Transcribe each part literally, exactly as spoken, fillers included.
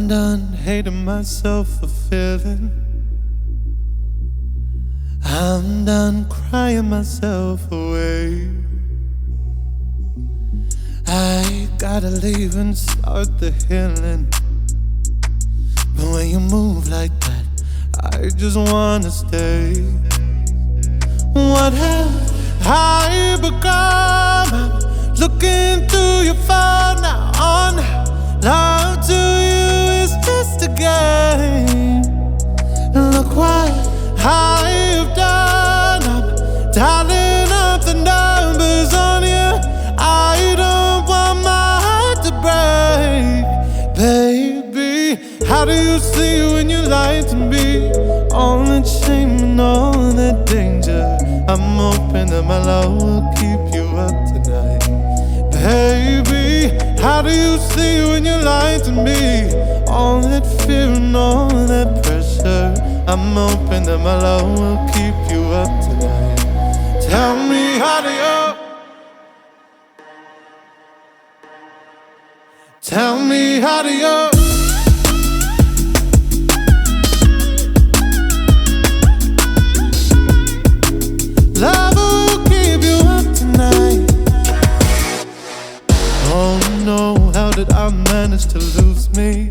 I'm done hating myself for feeling. I'm done crying myself away. I gotta leave and start the healing. But when you move like that, I just wanna stay. What have I become? I'm looking through your phone now. On love to you is just a game. Look what I've done. I'm dialing up the numbers on you. I don't want my heart to break, baby. How do you see when you lie to me? All that shame and all that danger. I'm hoping that my love will keep you up tonight, baby. How do you see when you lie to me? All that fear and all that pressure. I'm hoping that my love will keep you up tonight. Tell me, how do you? Tell me, how do you? Love will keep you up tonight. Oh no, how did I manage to lose me?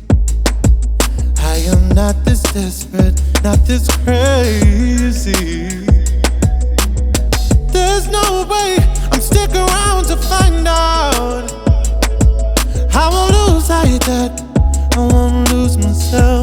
I am not this desperate, not this crazy. There's no way I'm sticking around to find out. I won't lose like that, I won't lose myself.